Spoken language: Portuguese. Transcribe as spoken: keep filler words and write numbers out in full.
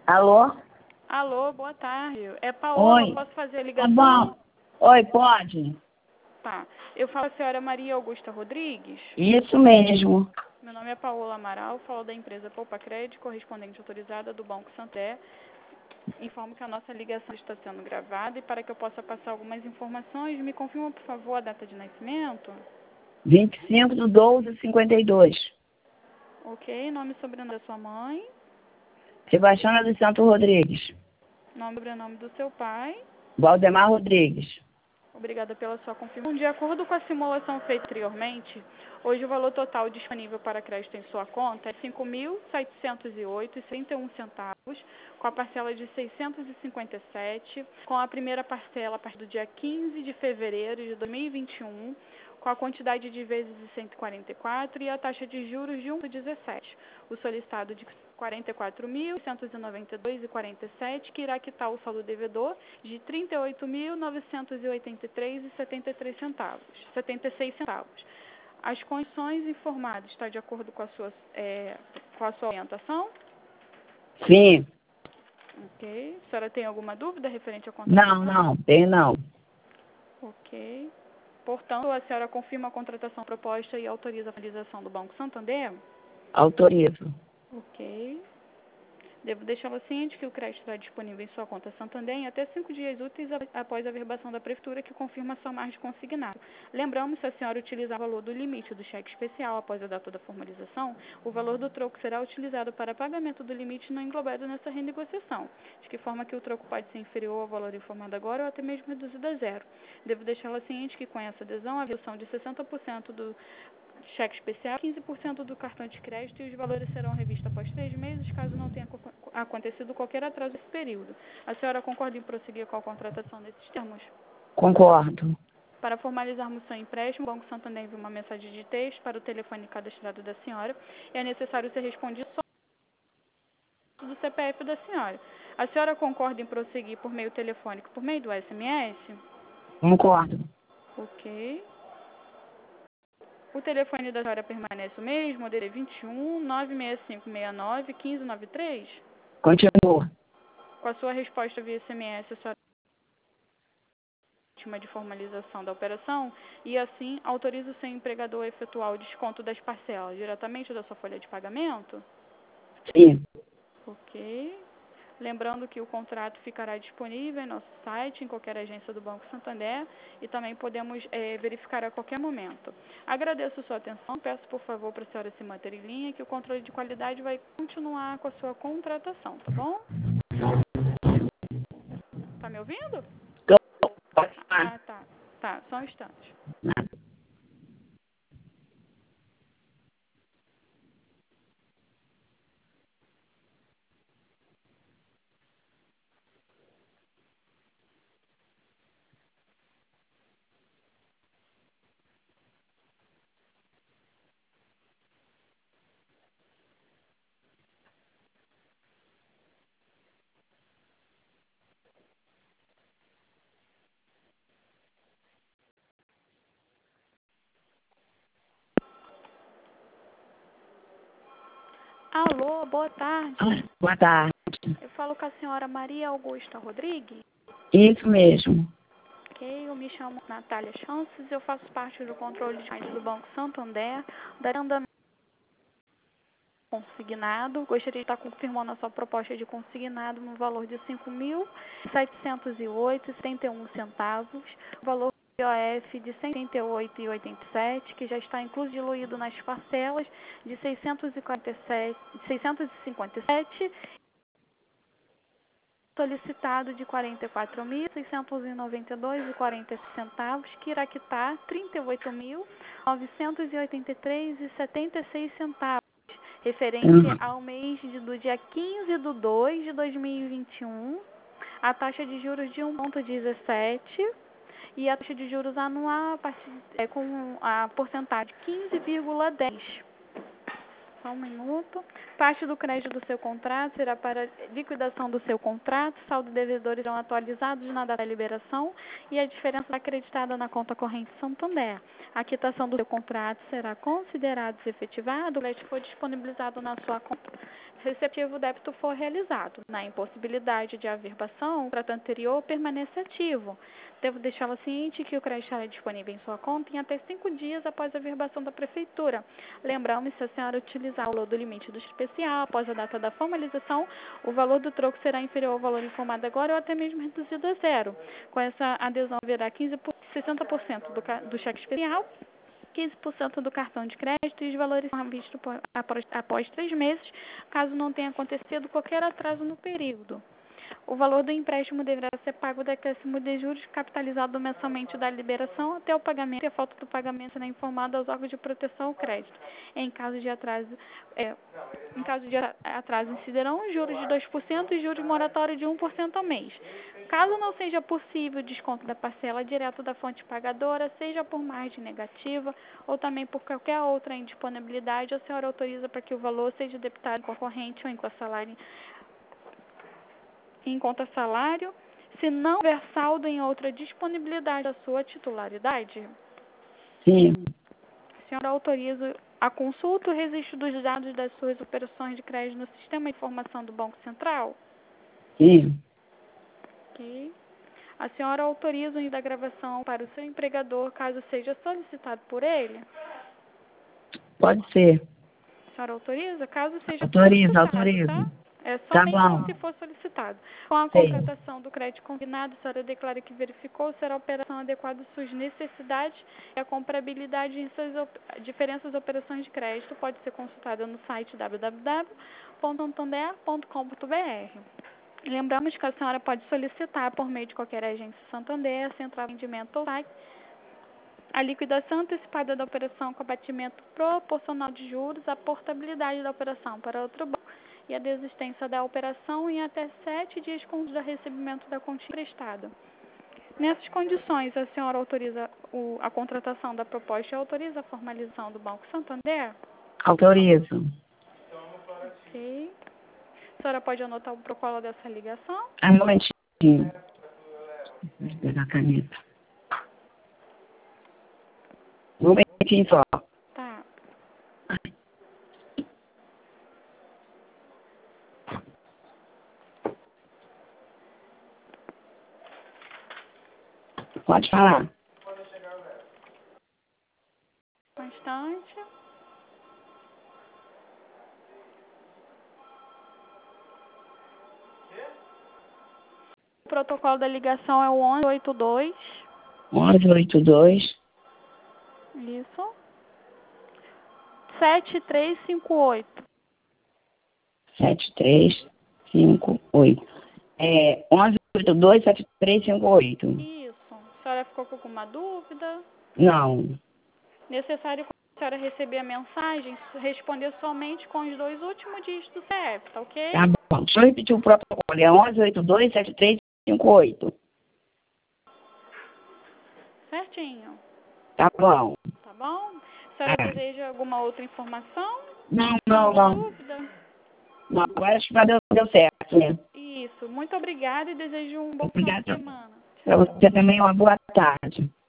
Alô? Alô, boa tarde. É Paola, Oi. posso fazer a Tá ligação? bom. Oi, pode? Tá. Eu falo a senhora Maria Augusta Rodrigues. Isso mesmo. Meu nome é Paola Amaral, falo da empresa Poupa Crédito, correspondente autorizada do Banco Santander. Informo que a nossa ligação está sendo gravada e para que eu possa passar algumas informações, me confirma, por favor, a data de nascimento. vinte e cinco de doze de cinquenta e dois. Ok, nome e sobrenome da sua mãe, Sebastiana dos Santos Rodrigues. nome e sobrenome do seu pai. Valdemar Rodrigues. Obrigada pela sua confirmação. De acordo com a simulação feita anteriormente, hoje o valor total disponível para crédito em sua conta é cinco mil setecentos e oito reais e trinta e um centavos, com a parcela de seiscentos e cinquenta e sete, com a primeira parcela a partir do dia quinze de fevereiro de dois mil e vinte e um, com a quantidade de vezes de cento e quarenta e quatro e a taxa de juros de um vírgula dezessete. O solicitado de quarenta e quatro mil seiscentos e noventa e dois reais e quarenta e sete, que irá quitar o saldo devedor de trinta e oito mil novecentos e oitenta e três reais e setenta e três centavos, setenta e seis centavos. As condições informadas está de acordo com a sua, é, com a sua orientação? Sim. Ok. A senhora tem alguma dúvida referente à Não, contratação? não, tem não. Ok. Portanto, a senhora confirma a contratação proposta e autoriza a finalização do Banco Santander? Autorizo. Ok. Devo deixá-la ciente que o crédito estará disponível em sua conta Santander em até cinco dias úteis após a averbação da Prefeitura, que confirma sua margem consignada. Lembramos, se a senhora utilizar o valor do limite do cheque especial após a data da formalização, o valor do troco será utilizado para pagamento do limite não englobado nessa renegociação, de que forma que o troco pode ser inferior ao valor informado agora ou até mesmo reduzido a zero. Devo deixá-la ciente que com essa adesão, a redução de sessenta por cento do cheque especial, quinze por cento do cartão de crédito, e os valores serão revistos após três meses, caso não tenha acontecido qualquer atraso nesse período. A senhora concorda em prosseguir com a contratação nesses termos? Concordo. Para formalizarmos seu empréstimo, o Banco Santander envia uma mensagem de texto para o telefone cadastrado da senhora e é necessário ser respondido só do C P F da senhora. A senhora concorda em prosseguir por meio telefônico, por meio do S M S? Concordo. Ok. O telefone da senhora permanece o mesmo, o dele é vinte e um, nove seis cinco seis nove, um cinco nove três? Continua. Com a sua resposta via S M S, a senhora última de formalização da operação e, assim, autoriza o seu empregador a efetuar o desconto das parcelas diretamente da sua folha de pagamento? Sim. Ok. Lembrando que o contrato ficará disponível em nosso site, em qualquer agência do Banco Santander, e também podemos é, verificar a qualquer momento. Agradeço sua atenção, peço por favor para a senhora se manter em linha, que o controle de qualidade vai continuar com a sua contratação, tá bom? Tá me ouvindo? Tô. Pode falar. Ah, tá. Tá, só um instante. Alô, boa tarde. Ah, boa tarde. Eu falo com a senhora Maria Augusta Rodrigues. Isso mesmo. Ok, eu me chamo Natália Chances, eu faço parte do controle de crédito do Banco Santander, da andamento consignado. Gostaria de estar confirmando a sua proposta de consignado no valor de cinco mil setecentos e oito reais e setenta e um centavos, valor do I O F de cento e trinta e oito reais e oitenta e sete centavos, que já está incluído nas parcelas de seiscentos e quarenta e sete, seiscentos e cinquenta e sete, solicitado de quarenta e quatro mil seiscentos e noventa e dois reais e quarenta centavos, que irá quitar trinta e oito mil novecentos e oitenta e três reais e setenta e seis centavos, referente Uhum. ao mês de, do dia quinze de dois de dois mil e vinte e um, a taxa de juros de um vírgula dezessete e a taxa de juros anual a partir, é, com a porcentagem quinze vírgula dez. Só um minuto. Parte do crédito do seu contrato será para liquidação do seu contrato, saldo devedores serão atualizados na data da liberação e a diferença acreditada na conta corrente Santander. A quitação do seu contrato será considerada efetivada, o crédito for disponibilizado na sua conta, receptivo o débito for realizado. Na impossibilidade de averbação, o contrato anterior permanece ativo. Devo deixá-la ciente que o crédito estará disponível em sua conta em até cinco dias após a averbação da Prefeitura. Lembramos, se a senhora utilizar o valor do limite do especial após a data da formalização, o valor do troco será inferior ao valor informado agora ou até mesmo reduzido a zero. Com essa adesão haverá quinze por cento, sessenta por cento do, do cheque especial, quinze por cento do cartão de crédito e os valores serão vistos após, após três meses, caso não tenha acontecido qualquer atraso no período. O valor do empréstimo deverá ser pago do acréscimo de juros capitalizado mensalmente da liberação até o pagamento e a falta do pagamento será informada aos órgãos de proteção ao crédito. Em caso de atraso, é, em caso de atraso incidirão juros de dois por cento e juros moratórios de um por cento ao mês. Caso não seja possível o desconto da parcela direto da fonte pagadora, seja por margem negativa ou também por qualquer outra indisponibilidade, a senhora autoriza para que o valor seja debitado em concorrente ou em salário em conta salário, se não houver saldo em outra disponibilidade da sua titularidade? Sim. A senhora autoriza a consulta ou registro dos dados das suas operações de crédito no sistema de informação do Banco Central? Sim. Ok. A senhora autoriza o envio da gravação para o seu empregador, caso seja solicitado por ele? Pode ser. A senhora autoriza? Caso seja Autoriza, solicitado, autoriza. tá? É Tá somente bom. se for solicitado. Com a Sei. contratação do crédito combinado, a senhora declara que verificou ser a operação adequada às suas necessidades e a comprabilidade em suas op diferentes operações de crédito pode ser consultada no site w w w ponto santander ponto com ponto b r. Lembramos que a senhora pode solicitar por meio de qualquer agência Santander, central de atendimento ou site, a liquidação antecipada da operação com abatimento proporcional de juros, a portabilidade da operação para outro banco e a desistência da operação em até sete dias com o recebimento da quantia emprestada. Nessas condições, a senhora autoriza o, a contratação da proposta e autoriza a formalização do Banco Santander? Autorizo. Ok. A senhora pode anotar o protocolo dessa ligação? Ah, um momentinho. Deixa eu pegar a caneta. Um momentinho só. Tá. Pode falar. Constante. O protocolo da ligação é o onze oitenta e dois. onze oitenta e dois. Isso. sete três cinco oito. sete três cinco oito. É onze oitenta e dois, sete três cinco oito. Isso. A senhora ficou com alguma dúvida? Não. Necessário, quando a senhora receber a mensagem, responder somente com os dois últimos dígitos do C P F, tá ok? Tá bom. Deixa eu repetir o protocolo. É onze oitenta e dois, sete três cinco oito. Certinho. Tá bom. Tá bom? A senhora É. deseja alguma outra informação? Não, não, Alguma não. dúvida? Não, agora acho que já deu, deu certo, né? Isso. Muito obrigada e desejo um bom final Obrigada. de semana. Para você também, uma boa tarde.